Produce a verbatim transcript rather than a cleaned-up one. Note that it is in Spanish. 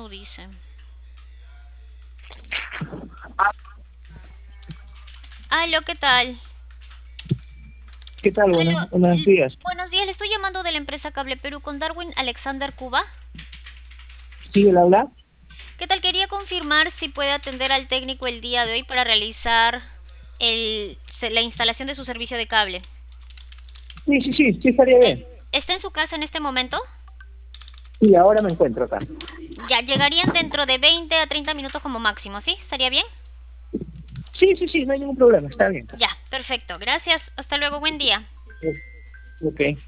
no dice. Aló, ¿qué tal? ¿Qué tal? Aló, Buenos, buenos l- días. buenos días, le estoy llamando de la empresa Cable Perú con Darwin Alexander Cuba. ¿Sí, el habla? ¿Qué tal? Quería confirmar si puede atender al técnico el día de hoy para realizar el- se- la instalación de su servicio de cable. Sí, sí, sí, sí estaría Eh, bien. ¿Está en su casa en este momento? Sí, ahora me encuentro acá. Ya, llegarían dentro de veinte a treinta minutos como máximo, ¿sí? ¿Estaría bien? Sí, sí, sí, no hay ningún problema, está bien. Ya, perfecto. Gracias. Hasta luego. Buen día. Ok.